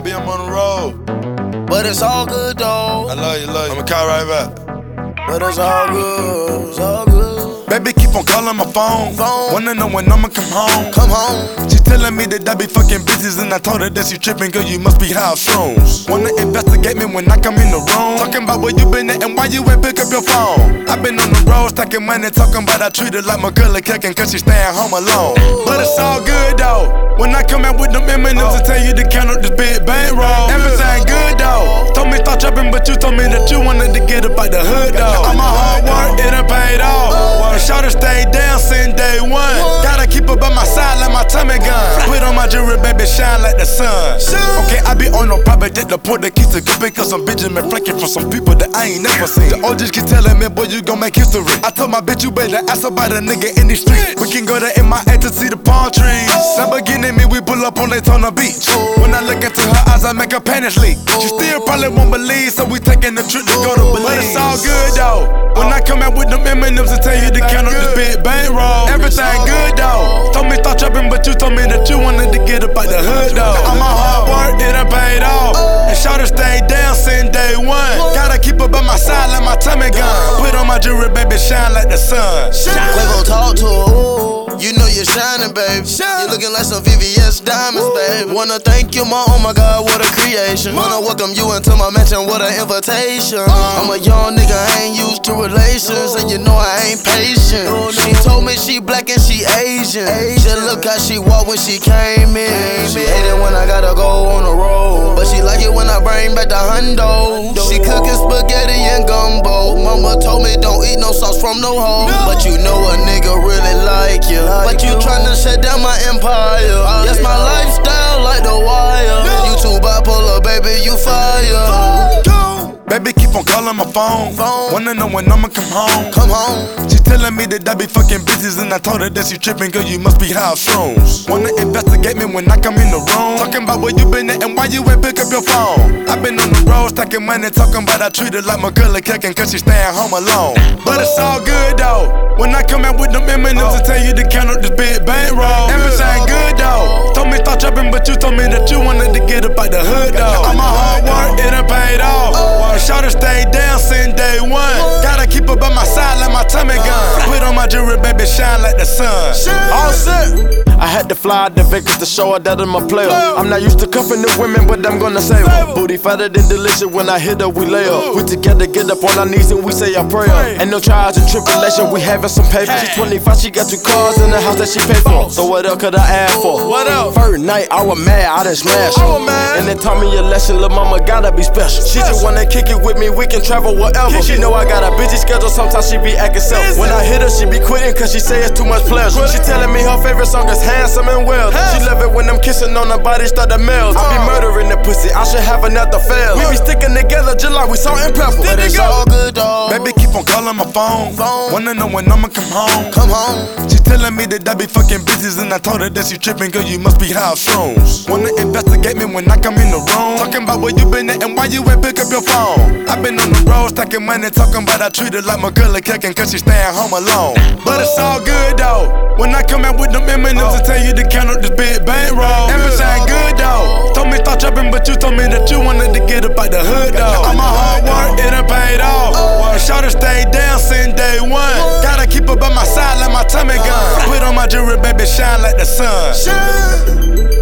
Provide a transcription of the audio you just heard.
Baby, I'm on the road. But it's all good though. I love you, love you. I'ma call right back. But it's all good, it's all good. Baby, keep on calling my phone. Wanna know when I'ma come home. Come home. She telling me that I be fucking bitches, and I told her that she tripping, girl, you must be high off shrooms. Wanna investigate me when I come in the room. Talking about where you been at and why you ain't pick up your phone. I been on the road stacking money, talking about I treat her like my girl a kicking, cause she staying home alone. But it's all good though. When I come out with them M&Ms to tell you to count up this big bankroll. Everything good though. Told me start trapping, but you told me that you wanted to get up out the hood though. All my hard work, it done paid off. And shawty stayed down since day one. Gotta keep her by my side like my tummy gun. Put on my jewelry, baby, shine like the sun. Okay, I be on no private jet, the port that keeps it good, cause some bitches been flanking from some people that I ain't never seen. The OGs keep telling me, boy, you gon' make history. I told my bitch, you better ask about a nigga in the street. We can go to MIA to see the palm trees. Lamborghini me, we pull up on Daytona Beach. When I look into her eyes, I make her panties leak. She still probably won't believe, so we taking a trip to go to Belize. But it's all good though. When I come out with them M&Ms to tell you to count up this big bankroll. Everything good though. Told me start trapping, but you told me that you wanted to get up out the hood though. All my hard work, it done paid off. And shawty stayed down since day one. Gotta keep her by my side like my tummy gun. Put on my jewelry, baby, shine like the sun. Quavo talk to her. You know you're shining, babe. You looking like some VVS diamonds, babe. Wanna thank you, ma, oh my God, what a creation. Wanna welcome you into my mansion, what an invitation. I'm a young nigga, I ain't used to relations, and you know I ain't patient. She told me she black and she Asian. Just look how she walk when she came in. She hate it when I gotta go on the road, but she like it when I bring back the hundo. She cooking spaghetti and gumbo. Mama told me don't eat no sauce from no hoe, but you know a nigga really like you. But you tryna shut down my empire. Yes, my lifestyle like The Wire. You too bipolar, baby, you fire. Baby, keep on calling my phone. Wanna know when I'ma come home. Come home. She telling me that I be fucking bitches, and I told her that she tripping, girl, you must be high off shrooms. Wanna investigate me when I come in the room. Talking about where you been at and why you ain't pick up your phone. I been on the road stacking money, talking about I treat her like my girl a kicking, cause she staying home alone. But it's all good though. When I come out with them M&Ms to tell you to count up this big bankroll. Everything good though. Told me start trapping, but you told me that you wanted to get up out the hood though. All my hard work, it done paid off. And shawty stayed down since day one. Gotta keep her by my side like my tummy gun. Put on my jewelry, baby, shine like the sun. All set. I had to fly out to Vegas to show her that I'm a player. I'm not used to cuffing the women, but I'm gonna save her. Booty fatter than delicious, when I hit her, we lay her. We together, get up on our knees and we say a prayer. Ain't no trials and tribulation, we having some paper. She's 25, she got 2 cars in the house that she paid for. So what else could I ask for? What else? First night, I was mad, I done smashed her. And they taught me a lesson, lil' mama gotta be special. She just wanna kick it with me, we can travel wherever. She know I got a busy schedule, sometimes she be acting selfish. When I hit her, she be quitting cause she say it's too much pleasure. She telling me her favorite song is Handsome and Well. She love it when I'm kissing on her body, start to melt. I be murdering the pussy, I should have another fail. We be sticking together just like we salt and pepper. But it's all good though. Baby, keep on calling my phone. Wanna know when I'ma come home. Come home. She telling me that I be fucking bitches, and I told her that she tripping, girl, you must be high off shrooms. Wanna investigate me when I come in the room. Talking about where you been at and why you ain't pick up your phone. I been on the road stacking money, talking about I treat her like my girl a kicking, cause she staying home alone. But it's all good though. When I come out with them M&Ms to tell you to count up this big bankroll. Everything good though. Told me start trapping, but you told me that you wanted to get up out the hood though. All my hard work, it done paid off. And shawty stayed down since day one. Gotta keep her by my side like my tummy gun. Put on my jewelry, baby, shine like the sun.